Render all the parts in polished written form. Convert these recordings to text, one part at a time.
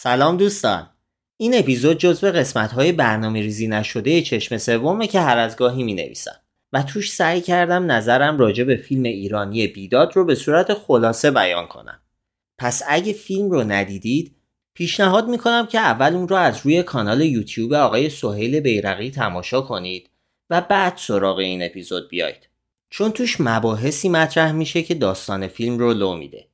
سلام دوستان. این اپیزود جزو قسمت‌های برنامه‌ریزی نشده چشم سومه که هر از گاهی می‌نویسم و توش سعی کردم نظرم راجع به فیلم ایرانی بیداد رو به صورت خلاصه بیان کنم. پس اگه فیلم رو ندیدید، پیشنهاد می‌کنم که اول اون رو از روی کانال یوتیوب آقای سهیل بیرقی تماشا کنید و بعد سراغ این اپیزود بیایید. چون توش مباحثی مطرح میشه که داستان فیلم رو لو میده.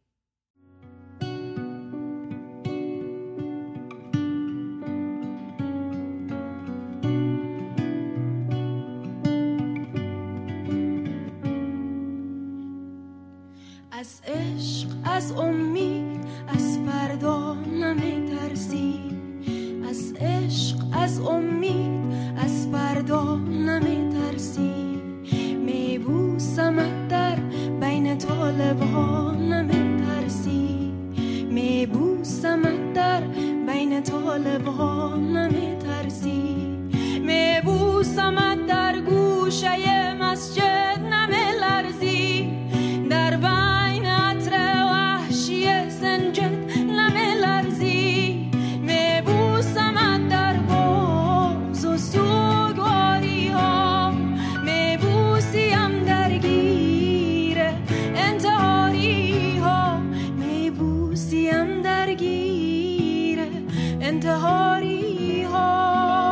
از عشق، از امید، از فردا نمی‌ترسی. از عشق، از امید، از فردا نمی‌ترسی. میبوسمت در بین طالب‌ها نمی‌ترسی. میبوسمت در بین طالب‌ها نمی‌ترسی. میبوسمت در گوشه مسجد نمی‌لرزی. در بین عطر وحشی سنجد نمی‌لرزی. میبوسمت در بغض و سوگواری ها. میبوسیم درگیر انتحاری ها. میبوسیم درگیر انتحاری ها.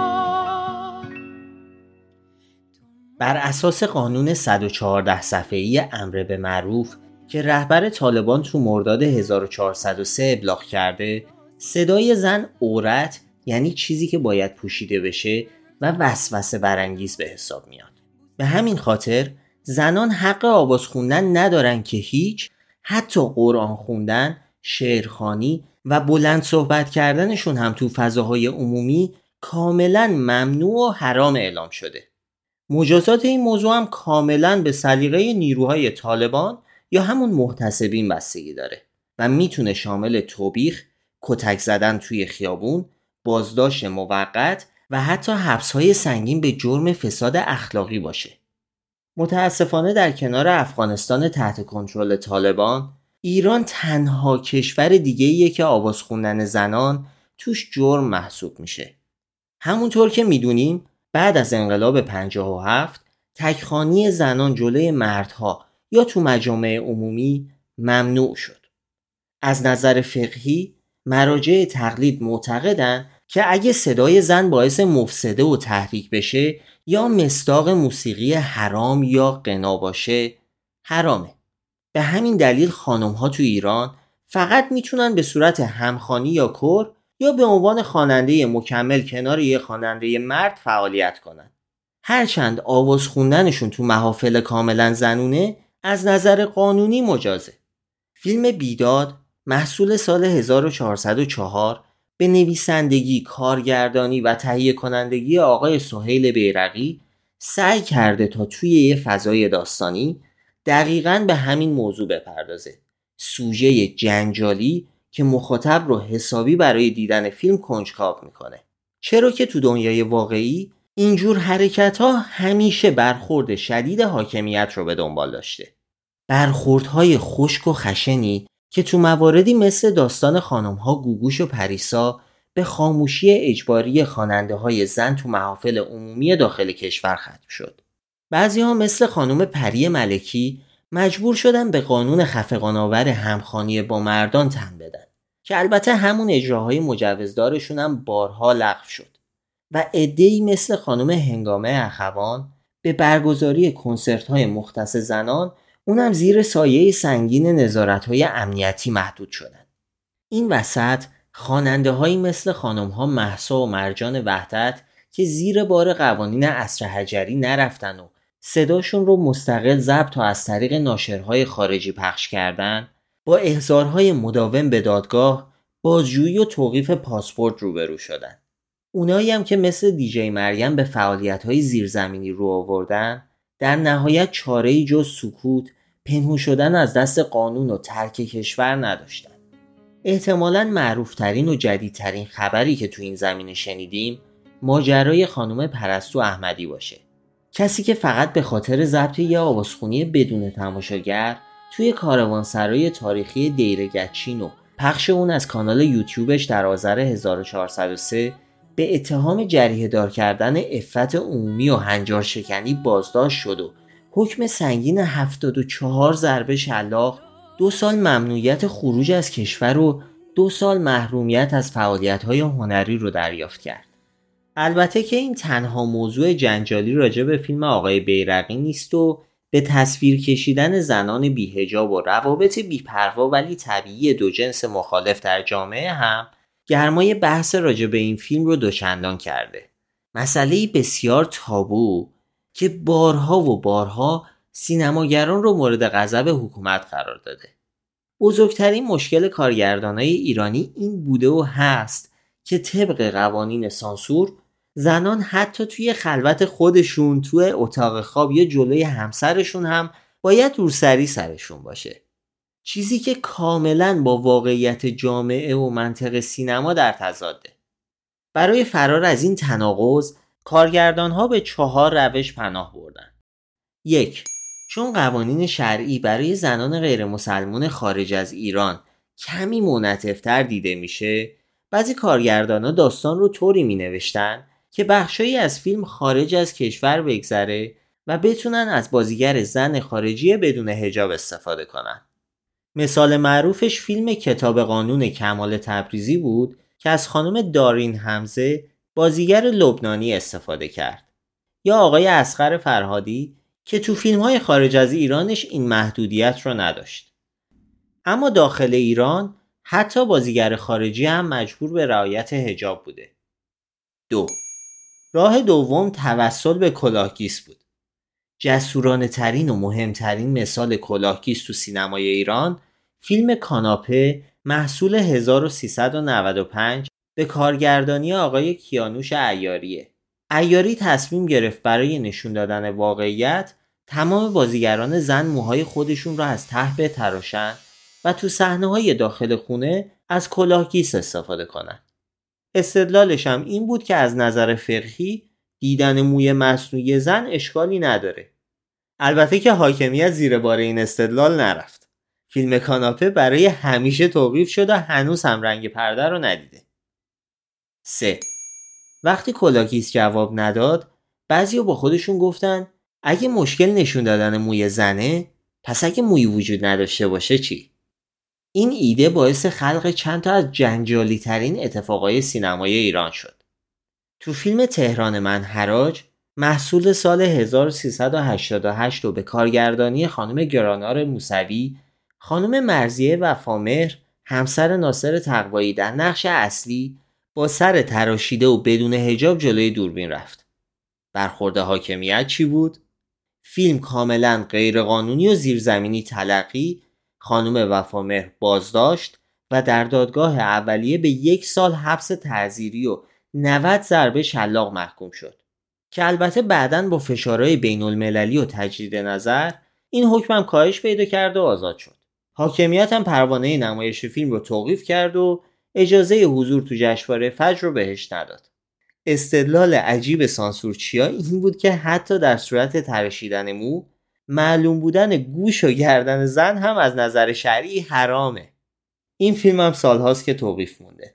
بر اساس قانون 114 صفحه‌ای امر به معروف که رهبر طالبان تو مرداد 1403 ابلاغ کرده، صدای زن عورت، یعنی چیزی که باید پوشیده بشه و وسوسه برانگیز به حساب میاد. به همین خاطر زنان حق آواز خوندن ندارن که هیچ، حتی قرآن خوندن، شعرخوانی و بلند صحبت کردنشون هم تو فضاهای عمومی کاملا ممنوع و حرام اعلام شده. مجازات این موضوع هم کاملا به سلیقه نیروهای طالبان یا همون محتسبین بستگی داره و میتونه شامل توبیخ، کتک زدن توی خیابون، بازداشت موقت و حتی حبس‌های سنگین به جرم فساد اخلاقی باشه. متاسفانه در کنار افغانستان تحت کنترل طالبان، ایران تنها کشور دیگه‌ایه که آواز خوندن زنان توش جرم محسوب میشه. همونطور که میدونیم بعد از انقلاب 57 تکخوانی زنان جلوی مردها یا تو مجامع عمومی ممنوع شد. از نظر فقهی مراجع تقلید معتقدن که اگه صدای زن باعث مفسده و تحریک بشه یا مصداق موسیقی حرام یا غنا باشه حرامه. به همین دلیل خانم‌ها تو ایران فقط میتونن به صورت همخوانی یا کور یا به عنوان خواننده مکمل کنار یه خواننده مرد فعالیت کنن. هرچند آواز خوندنشون تو محافل کاملا زنونه از نظر قانونی مجازه. فیلم بیداد محصول سال 1404 به نویسندگی، کارگردانی و تهیه کنندگی آقای سهیل بیرقی سعی کرده تا توی یه فضای داستانی دقیقاً به همین موضوع بپردازه. سوژه جنجالی که مخاطب رو حسابی برای دیدن فیلم کنجکاو میکنه. چرا که تو دنیای واقعی اینجور حرکت‌ها همیشه برخورد شدید حاکمیت رو به دنبال داشته. برخوردهای خشک و خشنی که تو مواردی مثل داستان خانم‌ها گوگوش و پریسا به خاموشی اجباری خواننده‌های زن تو محافل عمومی داخل کشور ختم شد. بعضی‌ها مثل خانم پری ملکی مجبور شدن به قانون خفقان‌آور همخوانی با مردان تن بدن که البته همون اجراهای مجوزدارشون هم بارها لغو شد و عده‌ای مثل خانم هنگامه اخوان به برگزاری کنسرت‌های مختص زنان اونم زیر سایه سنگین نظارت‌های امنیتی محدود شدن. این وسط خواننده‌هایی مثل خانم‌ها مهسا و مرجان وحدت که زیر بار قوانین عصر حجری نرفتن و صداشون رو مستقل ضبط و از طریق ناشرهای خارجی پخش کردن، با احضارهای مداوم به دادگاه، بازجویی و توقیف پاسپورت روبرو شدن. اونایی هم که مثل دیجی مریم به فعالیت‌های زیرزمینی رو آوردن، در نهایت چاره‌ای جز سکوت، پنهون شدن از دست قانون و ترک کشور نداشتن. احتمالاً معروفترین و جدیدترین خبری که تو این زمینه شنیدیم، ماجرای خانم پرستو احمدی باشه. کسی که فقط به خاطر ضبط یه آوازخونی بدون تماشاگر توی کاروانسرای تاریخی دیرگچین و پخش اون از کانال یوتیوبش در آذر 1403 به اتهام جریحه دار کردن عفت عمومی و هنجار شکنی بازداشت شد و حکم سنگین 74 ضربه شلاق، 2 سال ممنوعیت خروج از کشور و 2 سال محرومیت از فعالیت‌های هنری رو دریافت کرد. البته که این تنها موضوع جنجالی راجع به فیلم آقای بیرقی نیست و به تصویر کشیدن زنان بی‌حجاب و روابط بی‌پروا ولی طبیعی دو جنس مخالف در جامعه هم گرمای بحث راجع به این فیلم رو دوچندان کرده. مسئله‌ای بسیار تابو که بارها و بارها سینماگران رو مورد غضب حکومت قرار داده. بزرگترین مشکل کارگردانای ایرانی این بوده و هست که طبق قوانین سانسور زنان حتی توی خلوت خودشون، توی اتاق خواب یا جلوی همسرشون هم باید روسری سرشون باشه. چیزی که کاملا با واقعیت جامعه و منطق سینما در تضاده. برای فرار از این تناقض کارگردان‌ها به 4 روش پناه بردن. 1. چون قوانین شرعی برای زنان غیر مسلمان خارج از ایران کمی منعطف‌تر دیده میشه، بعضی کارگردان‌ها داستان رو طوری می‌نوشتن که بخشایی از فیلم خارج از کشور بگذره و بتونن از بازیگر زن خارجی بدون حجاب استفاده کنن. مثال معروفش فیلم کتاب قانون کمال تبریزی بود که از خانم دارین حمزه بازیگر لبنانی استفاده کرد. یا آقای اصغر فرهادی که تو فیلم‌های خارج از ایرانش این محدودیت رو نداشت. اما داخل ایران حتی بازیگر خارجی هم مجبور به رعایت حجاب بوده. 2. راه دوم توسل به کلاهگیس بود. جسورانه ترین و مهمترین مثال کلاهگیس تو سینمای ایران فیلم کاناپه محصول 1395 به کارگردانی آقای کیانوش عیاریه. عیاری تصمیم گرفت برای نشون دادن واقعیت تمام بازیگران زن موهای خودشون را از ته بتراشن و تو صحنه‌های داخل خونه از کلاهگیس استفاده کنن. استدلالش هم این بود که از نظر فقهی دیدن موی مصنوعی زن اشکالی نداره. البته که حاکمیت زیر بار این استدلال نرفت. فیلم کاناپه برای همیشه توقیف شد و هنوز هم رنگ پرده رو ندیده. 3. وقتی کلاهگیس جواب نداد، بعضیا با خودشون گفتن اگه مشکل نشون دادن موی زنه، پس اگه موی وجود نداشته باشه چی؟ این ایده باعث خلق چند تا از جنجالی ترین اتفاقای سینمای ایران شد. تو فیلم تهران من حراج محصول سال 1388 رو به کارگردانی خانم گرانار موسوی، خانم مرضیه وفامهر، همسر ناصر تقوایی در نقش اصلی با سر تراشیده و بدون حجاب جلوی دوربین رفت. برخورد حاکمیت چی بود؟ فیلم کاملا غیرقانونی و زیرزمینی تلقی، خانم وفامهر بازداشت و در دادگاه اولیه به 1 سال حبس تعزیری و 90 ضربه شلاق محکوم شد که البته بعداً با فشارهای بین المللی و تجدید نظر این حکم هم کاهش پیدا کرد و آزاد شد. حاکمیت هم پروانه نمایش فیلم رو توقیف کرد و اجازه حضور تو جشنواره فجر رو بهش نداد. استدلال عجیب سانسورچیا این بود که حتی در صورت تراشیدن مو، معلوم بودن گوش و گردن زن هم از نظر شرعی حرامه. این فیلم هم سالهاست که توقیف مونده.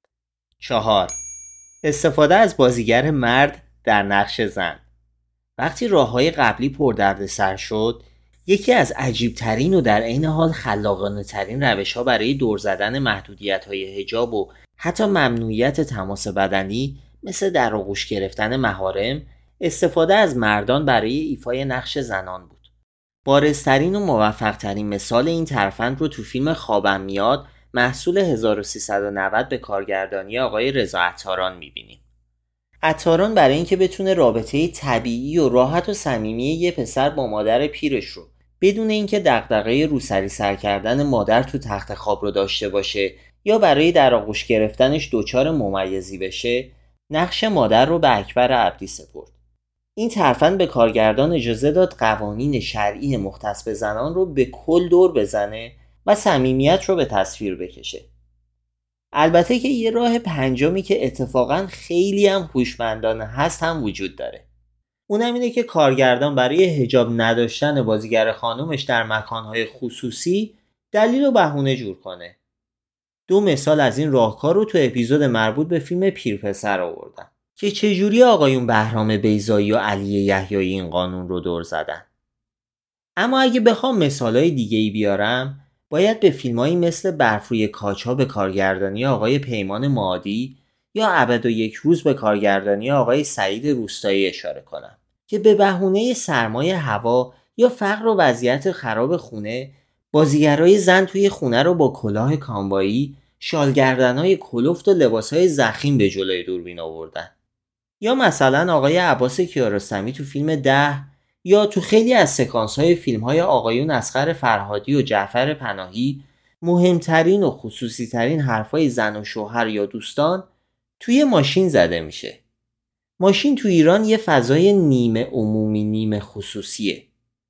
4. استفاده از بازیگر مرد در نقش زن. وقتی راههای قبلی پردردسر شد، یکی از عجیبترین و در عین حال خلاقانه ترین روش‌ها برای دور زدن محدودیت‌های حجاب و حتی ممنوعیت تماس بدنی مثل در آغوش گرفتن محارم، استفاده از مردان برای ایفای نقش زنان بود. بارزترین و موفق‌ترین مثال این ترفند رو تو فیلم خوابم میاد محصول 1390 به کارگردانی آقای رضا عطاران می‌بینیم. عطاران برای اینکه بتونه رابطه طبیعی و راحت و صمیمی یه پسر با مادر پیرش رو بدون اینکه دغدغه روسری سر کردن مادر تو تخت خواب رو داشته باشه یا برای در آغوش گرفتنش دچار ممیزی بشه، نقش مادر رو به اکبر عبدی سپرد. این ترفند به کارگردان اجازه داد قوانین شرعی مختص به زنان رو به کل دور بزنه و صمیمیت رو به تصویر بکشه. البته که یه راه پنجمی که اتفاقا خیلی هم هوشمندانه هست هم وجود داره. اونم اینه که کارگردان برای حجاب نداشتن بازیگر خانومش در مکانهای خصوصی دلیل و بهونه جور کنه. 2 مثال از این راهکار رو تو اپیزود مربوط به فیلم پیرپسر آوردم که چجوری آقایون بهرام بیضایی و علی یحیایی این قانون رو دور زدن. اما اگه بخوام مثالای دیگه‌ای بیارم، باید به فیلمایی مثل برف روی کاچ‌ها به کارگردانی آقای پیمان معادی یا ابد و یک روز به کارگردانی آقای سعید روستایی اشاره کنم که به بهونه سرمای هوا یا فقر و وضعیت خراب خونه، بازیگرای زن توی خونه رو با کلاه کامبایی، شالگردن‌های کلفت و لباس‌های ضخیم به جلوی دوربین آوردن. یا مثلا آقای عباس کیارستمی تو فیلم 10 یا تو خیلی از سکانس‌های فیلم‌های آقایون اصغر فرهادی و جعفر پناهی مهمترین و خصوصی‌ترین حرفای زن و شوهر یا دوستان توی ماشین زده میشه. ماشین تو ایران یه فضای نیمه عمومی نیمه خصوصیه.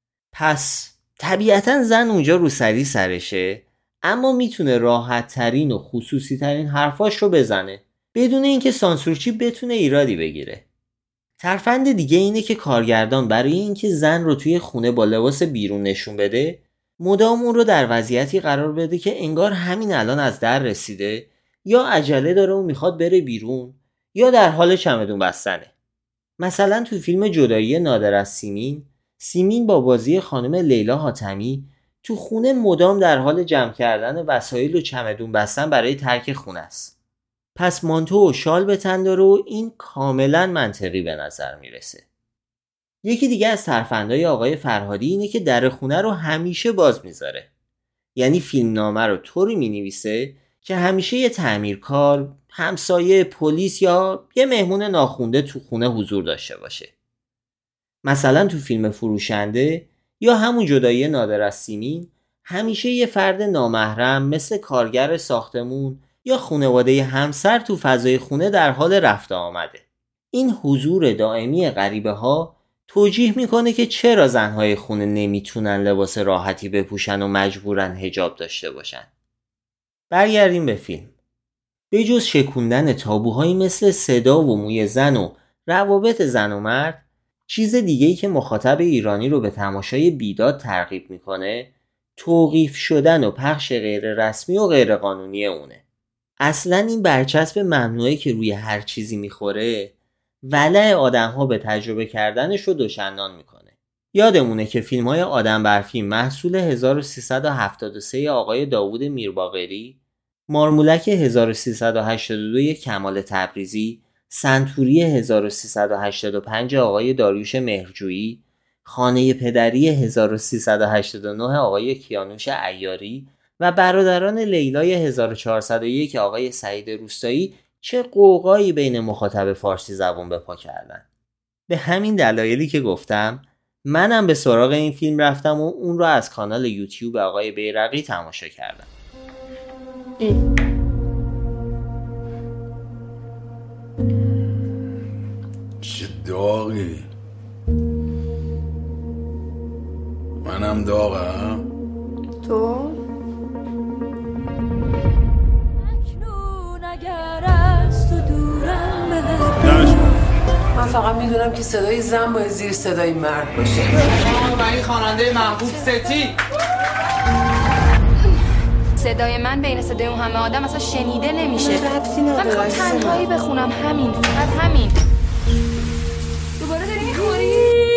پس طبیعتاً زن اونجا روسری سرشه، اما میتونه راحت ترین و خصوصی ترین حرفاش رو بزنه بدون اینکه سانسورچی بتونه ایرادی بگیره. ترفند دیگه اینه که کارگردان برای اینکه زن رو توی خونه با لباس بیرون نشون بده، مدام اون رو در وضعیتی قرار بده که انگار همین الان از در رسیده، یا عجله داره و میخواد بره بیرون، یا در حال چمدون بستنه. مثلا تو فیلم جدایی نادر از سیمین با بازی خانم لیلا حاتمی تو خونه مدام در حال جمع کردن وسایل و چمدون بستن برای ترک خونه است. پس مانتو و شال به تن داره و این کاملا منطقی به نظر میرسه. یکی دیگه از ترفندهای آقای فرهادی اینه که در خونه رو همیشه باز میذاره. یعنی فیلمنامه رو طوری مینویسه که همیشه یه تعمیرکار، همسایه، پلیس یا یه مهمون ناخونده تو خونه حضور داشته باشه. مثلا تو فیلم فروشنده یا همون جدایی نادر از سیمین همیشه یه فرد نامحرم مثل کارگر ساختمون یا خانواده همسر تو فضای خونه در حال رفت آمده. این حضور دائمی غریبه ها توجیه میکنه که چرا زنهای خونه نمیتونن لباس راحتی بپوشن و مجبورن حجاب داشته باشن. برگردیم به فیلم. به جز شکوندن تابوهایی مثل صدا و موی زن و روابط زن و مرد، چیز دیگه‌ای که مخاطب ایرانی رو به تماشای بیداد ترغیب میکنه، توقیف شدن و پخش غیر رسمی و غیر قانونی اونه. اصلا این برچسب ممنوعه که روی هر چیزی میخوره، ولع آدم‌ها به تجربه کردنش رو دوشندان میکنه. یادمونه که فیلم‌های آدم برفی محصول 1373 آقای داوود میرباقری، مارمولک 1382 کمال تبریزی، سنتوری 1385 آقای داریوش مهرجویی، خانه پدری 1389 آقای کیانوش عیاری و برادران لیلای 1401 آقای سعید روستایی چه قوقایی بین مخاطب فارسی زبان به پا کردن. به همین دلایلی که گفتم منم به سراغ این فیلم رفتم و اون رو از کانال یوتیوب آقای بیرقی تماشا کردم. چه داغی. منم داغم. تو؟ من فقط میدونم که صدای زن باید زیر صدای مرد باشه. و این خواننده محبوب ستی. صدای من بین صدای اون همه آدم اصلا شنیده نمیشه. من میخوام تنهایی بخونم، همین فقط همین. دوباره داری میخوری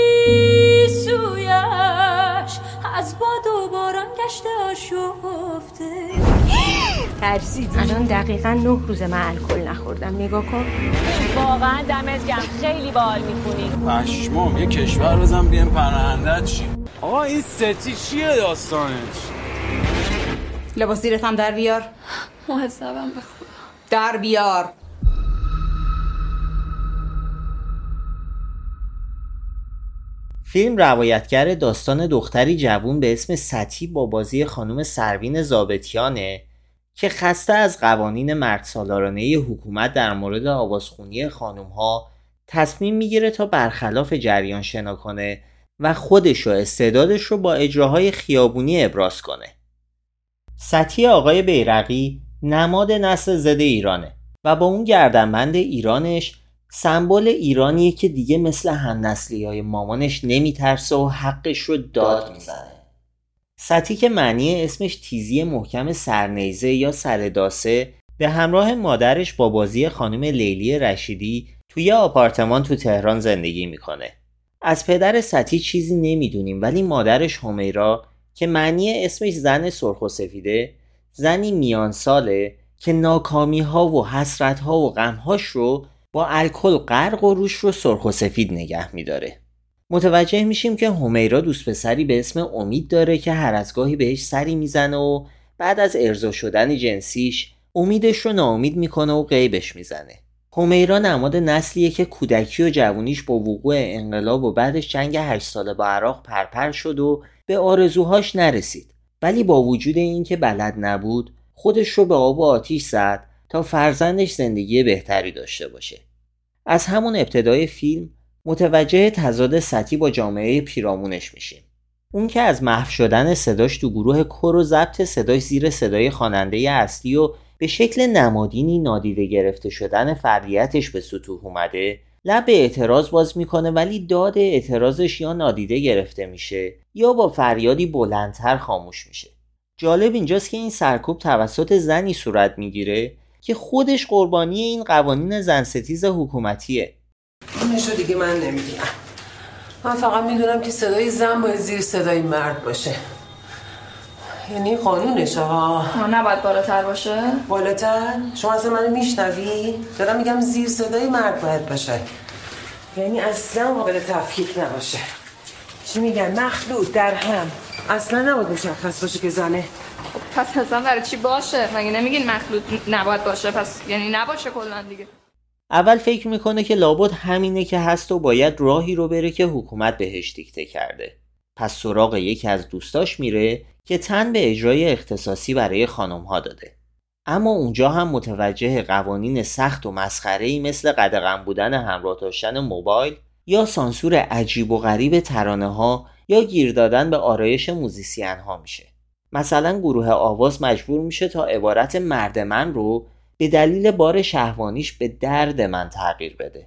سویش از باد و باران گشته آشفته. ترسیدی؟ الان دقیقاً 9 روز من الکل نخوردم. نگاه کن. واقعا دمت گرم، خیلی باحال میخونی. پشمام یه کشور بزن بیام پرندت چی. آقا این ستی چیه داستانش؟ لباس زیرت هم در بیار. محسبم به خدا. در بیار. فیلم روایتگر داستان دختری جوون به اسم ستی با بازی خانم سروین ضابطیانه که خسته از قوانین مردسالارانه حکومت در مورد آوازخونی خانم‌ها تصمیم میگیره تا برخلاف جریان شنا کنه و خودش و استعدادش رو با اجراهای خیابونی ابراز کنه. ستی آقای بیرقی نماد نسل ضد ایرانه و با اون گردنبند ایرانش سمبل ایرانیه که دیگه مثل همنسلی‌های مامانش نمیترسه و حقش رو داد میزنه. ستی که معنی اسمش تیزی محکم سرنیزه یا سرداسه به همراه مادرش با بازی خانم لیلی رشیدی توی آپارتمان تو تهران زندگی میکنه. از پدر ستی چیزی نمیدونیم، ولی مادرش همیرا که معنی اسمش زن سرخ و سفیده، زنی میان ساله که ناکامی ها و حسرت ها و غم هاش رو با الکل غرق و روش رو سرخ و سفید نگه میداره. متوجه میشیم که همیرا دوست پسری به اسم امید داره که هر از گاهی بهش سری میزنه و بعد از ارضا شدن جنسیش امیدش رو ناامید میکنه و غیبش میزنه. همیرا نماد نسلیه که کودکی و جوونیش با وقوع انقلاب و بعدش جنگ 8 ساله با عراق پرپر شد و به آرزوهاش نرسید، ولی با وجود این که بلد نبود خودش رو به آب و آتیش زد تا فرزندش زندگی بهتری داشته باشه. از همون ابتدای فیلم متوجه تضاد ستی با جامعه پیرامونش میشیم. اون که از محو شدن صداش تو گروه کور و ضبط صداش زیر صدای خواننده اصلی و به شکل نمادینی نادیده گرفته شدن فردیتش به سطوح اومده، لب به اعتراض باز میکنه، ولی داد اعتراضش یا نادیده گرفته میشه یا با فریادی بلندتر خاموش میشه. جالب اینجاست که این سرکوب توسط زنی صورت میگیره که خودش قربانی این قوانین زن ستیز حکومتیه. نشو دیگه من نمیدونم. من فقط میدونم که صدای زن باید زیر صدای مرد باشه. یعنی قانونشه ها. نباید بالاتر باشه؟ بالاتر؟ شما اصلا منو میشنوی؟ دارم میگم زیر صدای مرد باید باشه. یعنی اصلا قابل تفکیک نباشه. چی میگن؟ مخلوط در هم. اصلا نباید مشخص باشه که زنه. پس اصلا برای چی باشه؟ مگه نمیگین مخلوط نباید باشه؟ پس یعنی نباشه کلا دیگه. اول فکر میکنه که لابد همینه که هست و باید راهی رو بره که حکومت بهش دیکته کرده. پس سراغ یکی از دوستاش میره که تن به اجرای اختصاصی برای خانم‌ها داده. اما اونجا هم متوجه قوانین سخت و مسخره‌ای مثل قدغن بودن همراه داشتن موبایل یا سانسور عجیب و غریب ترانه‌ها یا گیر دادن به آرایش موزیسین‌ها میشه. مثلا گروه آواز مجبور میشه تا عبارت مرد من رو به دلیل بار شهوانیش به درد من تغییر بده.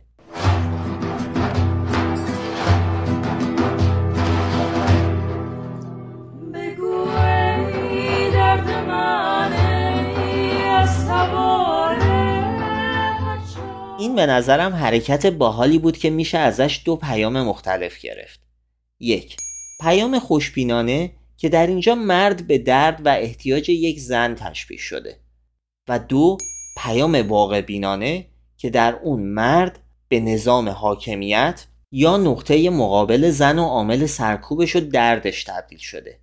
این به نظرم حرکت باحالی بود که میشه ازش دو پیام مختلف گرفت. یک، پیام خوشبینانه که در اینجا مرد به درد و احتیاج یک زن تشبیه شده، و دو، پیام واقع بینانه که در اون مرد به نظام حاکمیت یا نقطه مقابل زن و عامل سرکوبش و دردش تبدیل شده.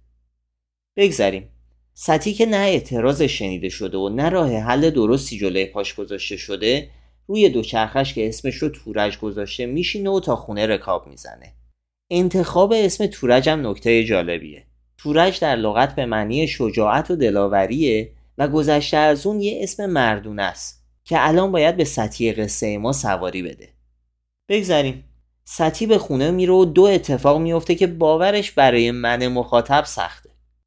بگذاریم ستی که نه اعتراضش شنیده شده و نه راه حل درستی جلوی پاش گذاشته شده، روی دوچرخش که اسمش رو تورج گذاشته میشینه و تا خونه رکاب میزنه. انتخاب اسم تورج هم نکته جالبیه. تورج در لغت به معنی شجاعت و دلاوریه و گذشته از اون یه اسم مردونه است که الان باید به ستی قصه ما سواری بده. بگذاریم ستی به خونه میره و دو اتفاق میفته که باورش برای من مخاطب سخته.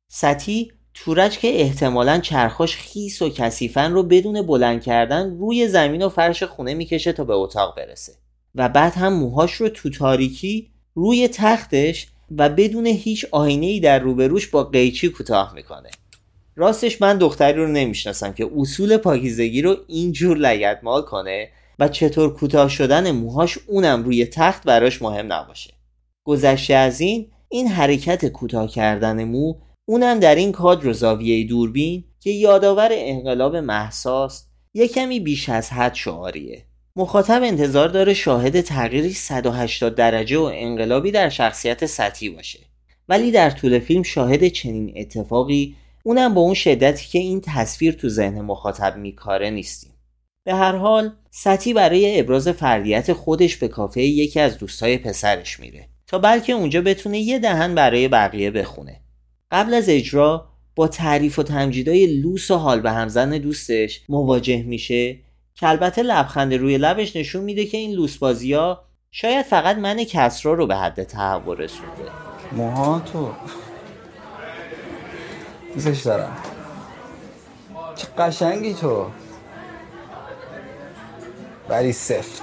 ستی تورج که احتمالاً چرخاش خیس و کثیفن رو بدون بلند کردن روی زمین و فرش خونه میکشه تا به اتاق برسه و بعد هم موهاش رو تو تاریکی روی تختش و بدون هیچ آینه‌ای در روبروش با قیچی کوتاه میکنه. راستش من دختری رو نمیشناسم که اصول پاکیزگی رو اینجور لگدمال کنه و چطور کوتاه شدن موهاش اونم روی تخت براش مهم نباشه. گذشته از این حرکت کوتاه کردن مو اونم در این کادر و زاویه دوربین که یادآور انقلاب مهساست یک کمی بیش از حد شعاریه. مخاطب انتظار داره شاهد تغییری 180 درجه و انقلابی در شخصیت ستی باشه، ولی در طول فیلم شاهد چنین اتفاقی اونم با اون شدتی که این تصویر تو ذهن مخاطب میکاره نیستیم. به هر حال ستی برای ابراز فردیت خودش به کافه یکی از دوستای پسرش میره تا بلکه اونجا بتونه یه دهن برای بقیه بخونه. قبل از اجرا با تعریف و تمجیدای لوس و حال به همزن دوستش مواجه میشه که البته لبخند روی لبش نشون میده که این لوسبازی‌ها شاید فقط من کسرا رو به حد تهور رسونده. موها تو دوستش دارم. چه قشنگی تو، ولی سفت،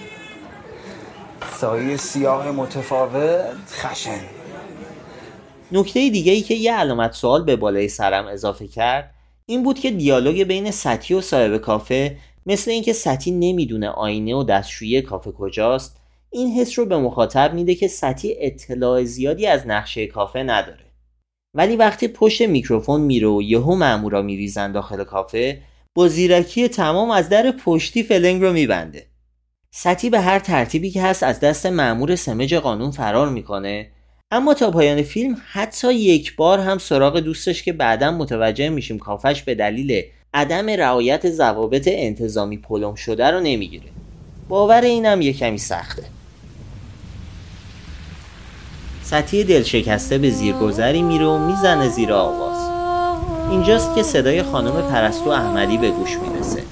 سایه سیاه متفاوت، خشن. نکته دیگه‌ای که یه علامت سوال به بالای سرم اضافه کرد این بود که دیالوگ بین ستی و صاحب کافه، مثل اینکه ستی نمیدونه آینه و دستشویی کافه کجاست، این حس رو به مخاطب میده که ستی اطلاع زیادی از نقشه کافه نداره. ولی وقتی پشت میکروفون میره و یهو مامورا میریزن داخل کافه، با زیرکی تمام از در پشتی فلنگ رو میبنده. ستی به هر ترتیبی که هست از دست مأمور سمج قانون فرار میکنه، اما تا پایان فیلم حتی یک بار هم سراغ دوستش که بعداً متوجه میشیم کافش به دلیل عدم رعایت ضوابط انتظامی پلم شده رو نمیگیره. باور اینم یه کمی سخته. ستی دلشکسته به زیرگذری میره و میزنه زیر آواز. اینجاست که صدای خانم پرستو احمدی به گوش میرسه.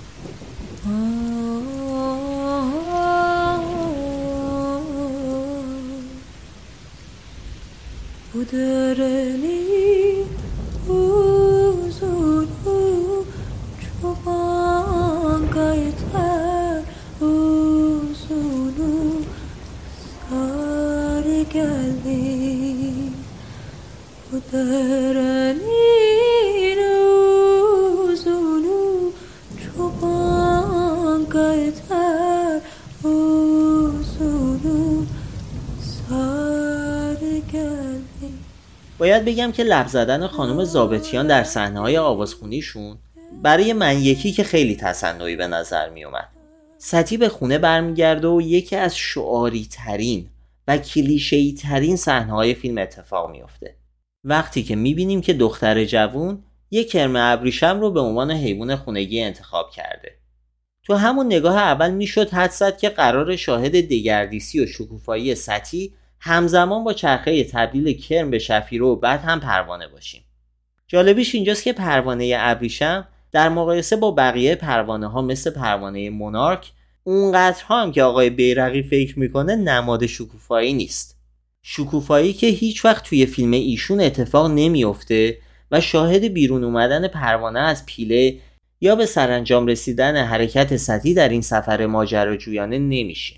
باید بگم که لب زدن خانم ضابطیان در صحنه‌های آوازخونیشون برای من یکی که خیلی تصنعی به نظر می اومد. ستی به خونه برمیگرده و یکی از شعاری ترین و کلیشه‌ای ترین صحنه‌های فیلم اتفاق میفته. وقتی که میبینیم که دختر جوون یک کرم ابریشم رو به عنوان حیوان خونگی انتخاب کرده. تو همون نگاه اول میشد حدس زد که قرار شاهد دگردیسی و شکوفایی ستی همزمان با چرخه تبدیل کرم به شفیره و بعد هم پروانه باشیم. جالبیش اینجاست که پروانه ابریشم در مقایسه با بقیه پروانه ها مثل پروانه مونارک اونقدر هم که آقای بیرقی فکر میکنه نماد شکوفایی نیست. شکوفایی که هیچ وقت توی فیلم ایشون اتفاق نمیفته و شاهد بیرون اومدن پروانه از پیله یا به سرانجام رسیدن حرکت ستی در این سفر ماجراجویانه نمیشیم.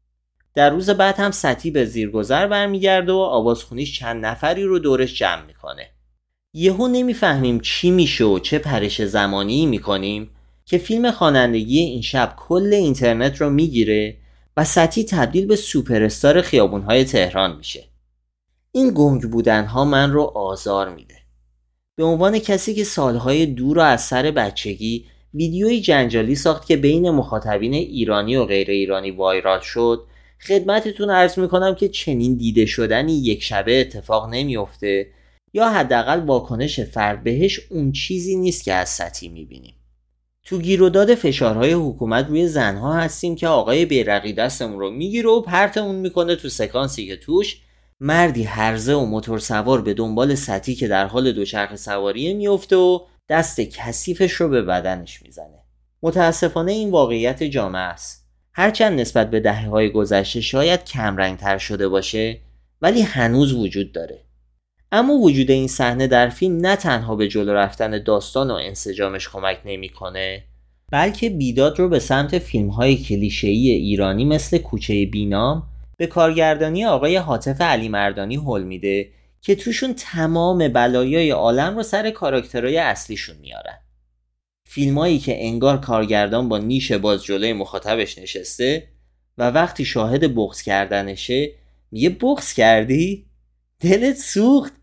در روز بعد هم ستی به زیرگذر برمیگرده و آوازخونیش چند نفری رو دورش جمع میکنه. یهو نمیفهمیم چی میشه و چه پرش زمانی میکنیم که فیلم خوانندگی این شب کل اینترنت رو میگیره و ستی تبدیل به سوپر استار خیابون‌های تهران میشه. این گنگ بودن‌ها من رو آزار میده. به عنوان کسی که سالهای دور و از سر بچگی ویدیوی جنجالی ساخت که بین مخاطبین ایرانی و غیر ایرانی وایرال شد، خدمتتون عرض میکنم که چنین دیده شدنی یک شبه اتفاق نمیفته یا حداقل واکنش فرد بهش اون چیزی نیست که از ستی میبینیم. تو گیر و داد فشارهای حکومت روی زنها هستیم که آقای بیرقی دستمون رو میگیره و پرتمون میکنه تو سکانسی که توش مردی هرزه و موتور سوار به دنبال ستی که در حال دوچرخه سواریه میفته و دست کثیفش رو به بدنش میزنه. متاسفانه این واقعیت جامعه است. هرچند نسبت به دهه‌های گذشته شاید کمرنگ‌تر شده باشه، ولی هنوز وجود داره. اما وجود این صحنه در فیلم نه تنها به جلو رفتن داستان و انسجامش کمک نمی‌کنه، بلکه بیداد رو به سمت فیلم‌های کلیشه‌ای ایرانی مثل کوچه بینام به کارگردانی آقای حاتف علی مردانی هل میده که توشون تمام بلایای عالم رو سر کاراکترهای اصلیشون میارن. فیلمایی که انگار کارگردان با نیش باز جلوی مخاطبش نشسته و وقتی شاهد بغض کردنشه میگه بغض کردی؟ دلت سوخت؟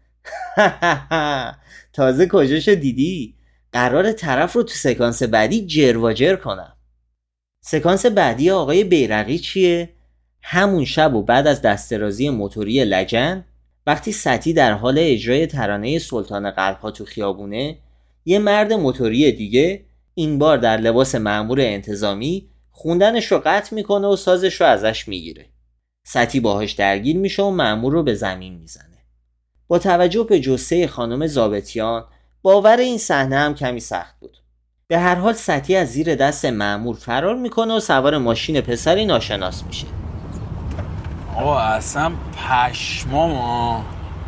تازه کجاشو دیدی؟ قرار طرف رو تو سکانس بعدی جر کنم. سکانس بعدی آقای بیرقی چیه؟ همون شب و بعد از دسترازی موتوری لجن، وقتی ستی در حال اجرای ترانه سلطان قلب‌ها تو خیابونه، یه مرد موتوری دیگه این بار در لباس مأمور انتظامی خوندنش رو قطع میکنه و سازش رو ازش میگیره. ستی باهاش درگیر میشه و مأمور رو به زمین میزنه. با توجه به جثه خانم ضابطیان باور این صحنه هم کمی سخت بود. به هر حال ستی از زیر دست مأمور فرار میکنه و سوار ماشین پسری ناشناس میشه. آقا اصلا پشمام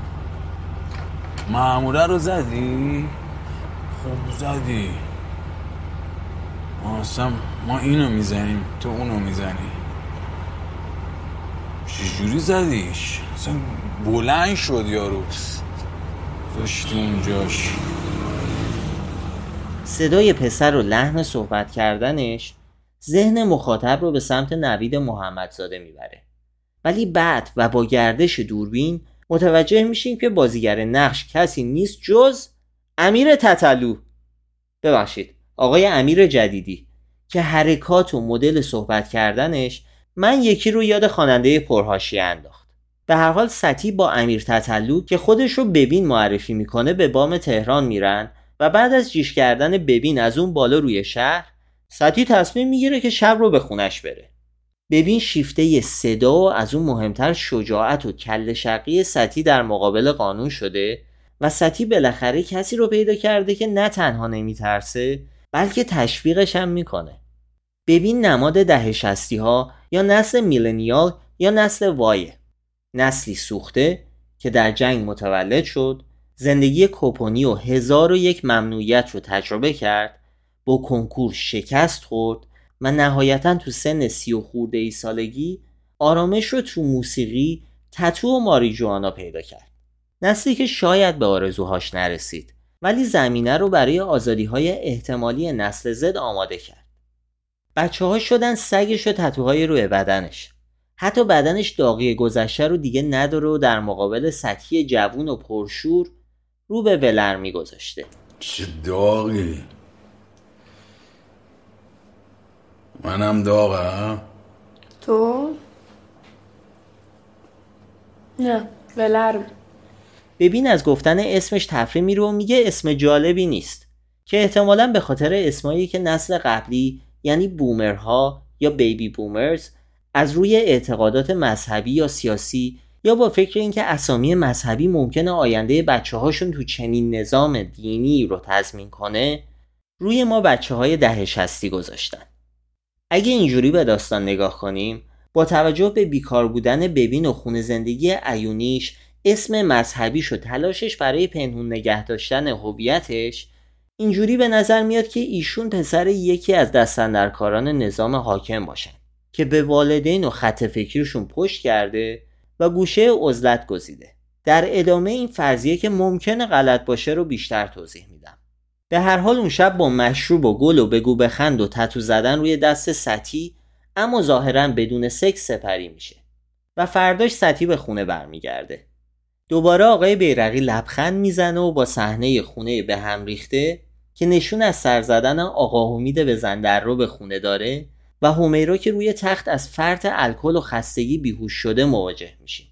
مأموره رو زدی؟ خوب زدی. اصلا ما اینو میزنیم تو اونو میزنی. چجوری زدیش؟ اصلا بلند شد یارو، زشت اونجاش. صدای پسر و لحن صحبت کردنش ذهن مخاطب رو به سمت نوید محمدزاده میبره، ولی بعد و با گردش دوربین متوجه میشیم که بازیگر نقش کسی نیست جز امیر تتلو، ببخشید آقای امیر جدیدی، که حرکات و مدل صحبت کردنش من یکی رو یاد خواننده پرحاشیه انداخت. به هر حال ستی با امیر تتلو که خودش رو ببین معرفی میکنه به بام تهران میرن و بعد از جیش کردن ببین از اون بالا روی شهر، ستی تصمیم میگیره که شب رو به خونش بره. ببین شیفته صدا و از اون مهمتر شجاعت و کله شقی ستی در مقابل قانون شده و ستی بالاخره کسی رو پیدا کرده که نه تنها نمیترسه بلکه تشویقش هم میکنه. ببین نماد دهه 60 ها یا نسل میلنیال یا نسل وایه، نسلی سوخته که در جنگ متولد شد، زندگی کوپونی و 1001 ممنوعیت رو تجربه کرد، با کنکور شکست خورد و نهایتاً تو سن 30 خورده ای سالگی آرامش رو تو موسیقی، تتو و ماریجوانا پیدا کرد. نسلی که شاید به آرزوهاش نرسید ولی زمینه رو برای آزادی‌های احتمالی نسل زد آماده کرد. بچه‌ها شدن سگش و تتوهای روی بدنش. حتی بدنش داغی گذشته رو دیگه نداره و در مقابل سطحی جوون و پرشور رو به ولرمی گذاشته. چه داغی؟ منم داغم؟ تو؟ نه ولرم. ببین از گفتن اسمش تفره میره و میگه اسم جالبی نیست، که احتمالاً به خاطر اسمایی که نسل قبلی یعنی بومرها یا بیبی بومرز از روی اعتقادات مذهبی یا سیاسی یا با فکر اینکه اسامی مذهبی ممکنه آینده بچه‌هاشون تو چنین نظام دینی رو تضمین کنه، روی ما بچه‌های دهه 60 گذاشتن. اگه اینجوری به داستان نگاه کنیم، با توجه به بیکار بودن ببین و خون زندگی عیونیش، اسم مذهبیش و تلاشش برای پنهون نگه داشتن هویتش، اینجوری به نظر میاد که ایشون پسر یکی از دستاندرکاران نظام حاکم باشن که به والدین و خط فکریشون پشت کرده و گوشه عزلت گزیده. در ادامه این فرضیه که ممکنه غلط باشه رو بیشتر توضیح میدم. به هر حال اون شب با مشروب و گل و بگو بخند و تتو زدن روی دست ستی اما ظاهراً بدون سکس سپری میشه و فرداش ستی به خونه برمیگرده. دوباره آقای بیرقی لبخند میزنه و با صحنه خونه به هم ریخته که نشون از سر زدن آقا حمید به زندر رو به خونه داره و همیرا که روی تخت از فرط الکل و خستگی بیهوش شده مواجه میشیم.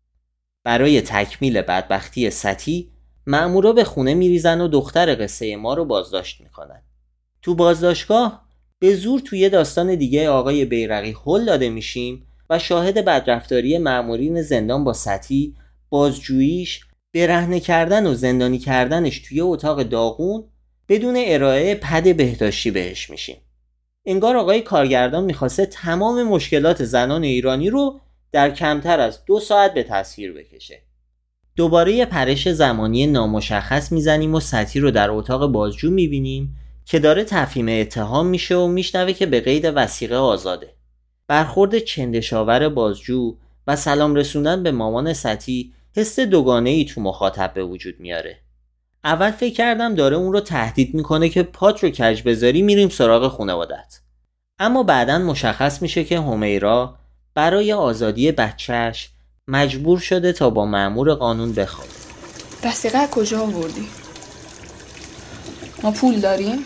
برای تکمیل بدبختی ستی، مأمورا به خونه میریزن و دختر قصه ما رو بازداشت میکنن. تو بازداشتگاه به زور توی داستان دیگه آقای بیرقی هل داده میشیم و شاهد بدرفتاری مأمورین زندان با ستی، بازجوییش، برهنه کردن و زندانی کردنش توی اتاق داغون بدون ارائه پد بهداشتی بهش میشیم. انگار آقای کارگردان میخواسته تمام مشکلات زنان ایرانی رو در کمتر از 2 ساعت به تصویر بکشه. دوباره یه پرش زمانی نامشخص میزنیم و ستی رو در اتاق بازجو میبینیم که داره تفهیم اتهام میشه و میشنوه که به قید وثیقه آزاده. برخورد چندشاور بازجو و سلام رسوندن به مامان ستی حس دوگانه‌ای تو مخاطب به وجود میاره. اول فکر کردم داره اون رو تهدید میکنه که پات رو کج بذاری میریم سراغ خانوادت. اما بعداً مشخص میشه که همیرا برای آزادی بچهش مجبور شده تا با مأمور قانون بخوابه. وثیقه کجا آوردی؟ ما پول داریم؟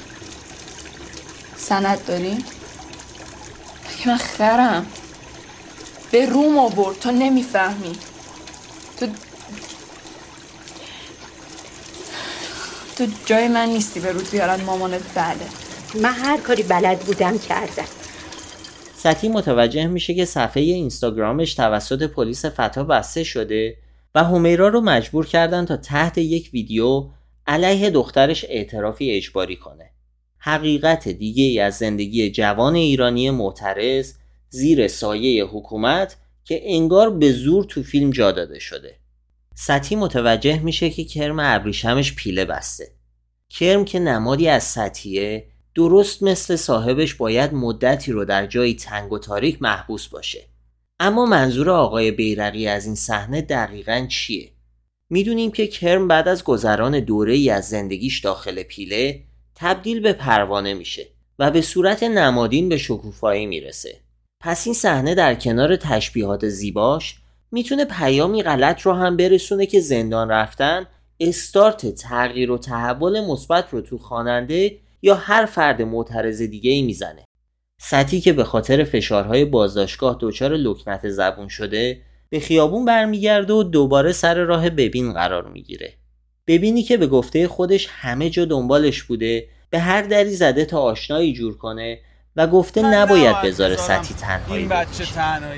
سند داریم؟ که من خرم به روم آورد، تو نمیفهمی. تو جای من نیستی به رود بیارن مامانت. بله من هر کاری بلد بودم کردم. ستی متوجه میشه که صفحه اینستاگرامش توسط پلیس فتا بسته شده و همیرا رو مجبور کردن تا تحت یک ویدیو علیه دخترش اعترافی اجباری کنه. حقیقت دیگه ای از زندگی جوان ایرانی معترض زیر سایه حکومت که انگار به زور تو فیلم جا داده شده. ستی متوجه میشه که کرم ابریشمش پیله بسته. کرم که نمادی از ستیه، درست مثل صاحبش باید مدتی رو در جایی تنگ و تاریک محبوس باشه. اما منظور آقای بیرقی از این صحنه دقیقاً چیه؟ میدونیم که کرم بعد از گذران دوره‌ای از زندگیش داخل پیله تبدیل به پروانه میشه و به صورت نمادین به شکوفایی میرسه. پس این صحنه در کنار تشبیهات زیباش میتونه پیامی غلط رو هم برسونه که زندان رفتن استارت تغییر و تحول مثبت رو تو خواننده یا هر فرد معترض دیگه‌ای میزنه. ستی که به خاطر فشارهای بازداشتگاه دچار لکنت زبون شده به خیابون برمیگرده و دوباره سر راه ببین قرار میگیره. ببینی که به گفته خودش همه جا دنبالش بوده، به هر دری زده تا آشنایی جور کنه و گفته نباید بذاره ستی تنهایی بکشه.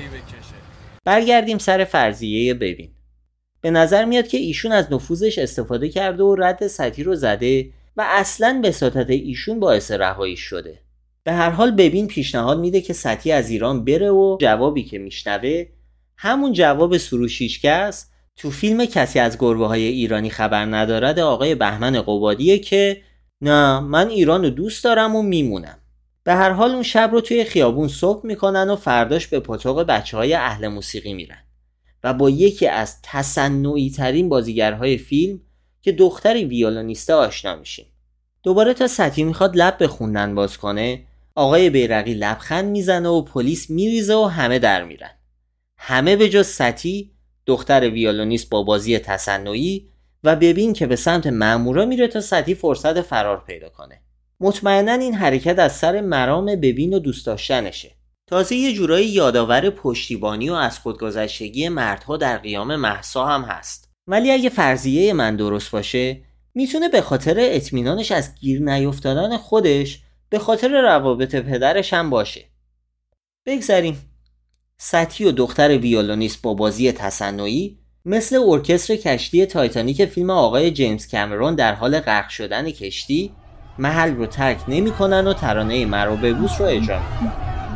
برگردیم سر فرضیه ببین. به نظر میاد که ایشون از نفوذش استفاده کرده و رد ستی رو زده و اصلاً بساطت ایشون باعث رهایی شده. به هر حال ببین پیشنهاد میده که ستی از ایران بره و جوابی که میشنوه همون جواب سروش هیچکس تو فیلم کسی از گربه‌های ایرانی خبر ندارد آقای بهمن قبادیه که نه من ایرانو دوست دارم و میمونم. به هر حال اون شب رو توی خیابون صبح میکنن و فرداش به پاتوق بچه‌های اهل موسیقی میرن و با یکی از تصنعی ترین بازیگرهای فیلم که دختری ویولونیسته آشنا میشیم. دوباره تا ستی میخواد لب به خوندن باز کنه، آقای بیرقی لبخند میزنه و پلیس میریزه و همه در میرن. همه به جز ستی، دختر ویولونیست با بازی تصنعی و ببین که به سمت مامورا میره تا ستی فرصت فرار پیدا کنه. مطمئناً این حرکت از سر مرام ببین و دوست داشتنشه. تازه یه جورایی یادآور پشتیبانی و از خودگذشتگی مردها در قیام مهسا هم هست. ولی اگه فرضیه من درست باشه، میتونه به خاطر اطمینانش از گیر نیفتادن خودش به خاطر روابط پدرش هم باشه. بگذاریم. ستی و دختر ویولونیست با بازی تصنعی مثل ارکستر کشتی تایتانیک فیلم آقای جیمز کامرون در حال غرق شدن کشتی محل رو ترک نمی کنن و ترانه مرا ببوس رو اجرا میکنن.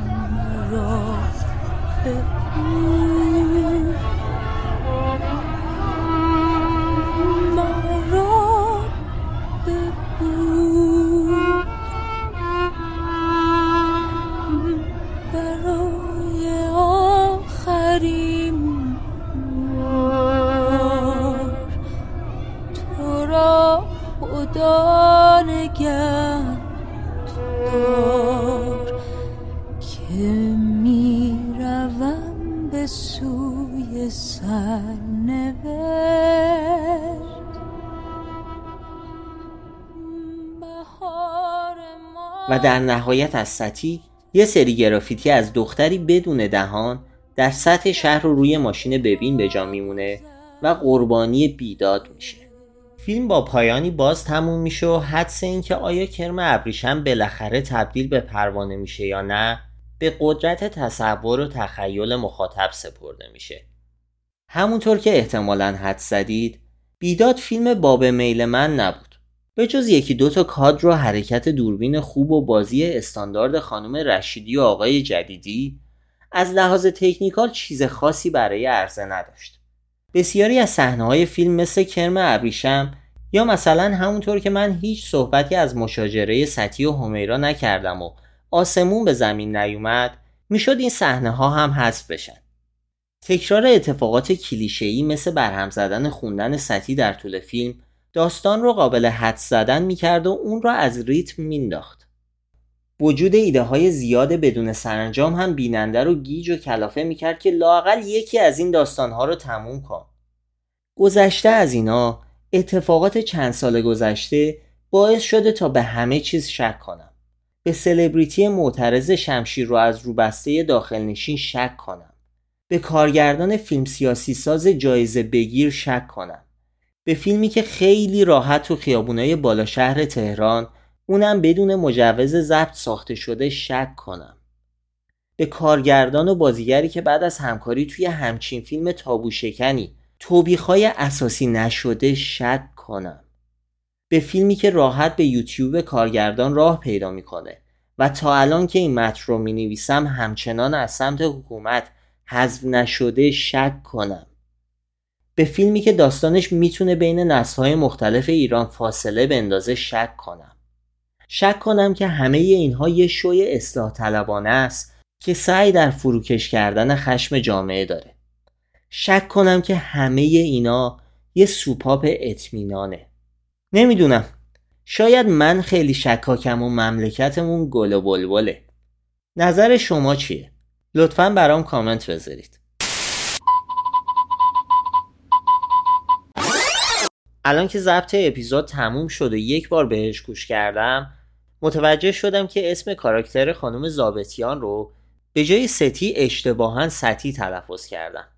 خدا نگهدار که میروم به سوی سرنوشت. و در نهایت از ستی یه سری گرافیتی از دختری بدون دهان در سطح شهر رو روی ماشین ببین به جا میمونه و قربانی بیداد میشه. فیلم با پایانی باز تموم میشه و حدس این که آیا کرم ابریشم بالاخره تبدیل به پروانه میشه یا نه به قدرت تصور و تخیل مخاطب سپرده میشه. همونطور که احتمالاً حدس زدید، بیداد فیلم باب میل من نبود. به جز یکی دوتا کادر و حرکت دوربین خوب و بازی استاندارد خانم رشیدی و آقای جدیدی، از لحاظ تکنیکال چیز خاصی برای عرضه نداشت. بسیاری از صحنه‌های فیلم مثل کرم ابریشم یا مثلا همونطور که من هیچ صحبتی از مشاجره ستی و همیرا نکردم و آسمون به زمین نیومد، میشد این صحنه‌ها هم حذف بشن. تکرار اتفاقات کلیشه‌ای مثل برهم زدن خوندن ستی در طول فیلم داستان رو قابل حدس زدن میکرد و اون رو از ریتم مینداخت. وجود ایده های زیاد بدون سرانجام هم بیننده رو گیج و کلافه میکرد که لااقل یکی از این داستانها رو تموم کن. گذشته از اینا، اتفاقات چند سال گذشته باعث شده تا به همه چیز شک کنم. به سلبریتی معترض شمشیر رو از روبسته داخل نشین شک کنم. به کارگردان فیلم سیاسی ساز جایزه بگیر شک کنم. به فیلمی که خیلی راحت تو خیابونای بالا شهر تهران اونم بدون مجوز ضبط ساخته شده شک کنم. به کارگردان و بازیگری که بعد از همکاری توی همچین فیلم تابو شکنی توبیخ‌های اساسی نشده شک کنم. به فیلمی که راحت به یوتیوب کارگردان راه پیدا میکنه و تا الان که این متن رو مینویسم همچنان از سمت حکومت حذف نشده شک کنم. به فیلمی که داستانش میتونه بین نسل‌های مختلف ایران فاصله بندازه شک کنم. شک کنم که همه اینها یه شوی اصلاح طلبانه است که سعی در فروکش کردن خشم جامعه داره. شک کنم که همه اینا یه سوپاپ اطمینانه. نمیدونم، شاید من خیلی شکاکم و مملکتمون گل و بلبله. نظر شما چیه؟ لطفاً برام کامنت بذارید. الان که ضبط اپیزود تموم شد و یک بار بهش گوش کردم، متوجه شدم که اسم کاراکتر خانم ضابطیان رو به جای ستی اشتباهاً ستی تلفظ کردم.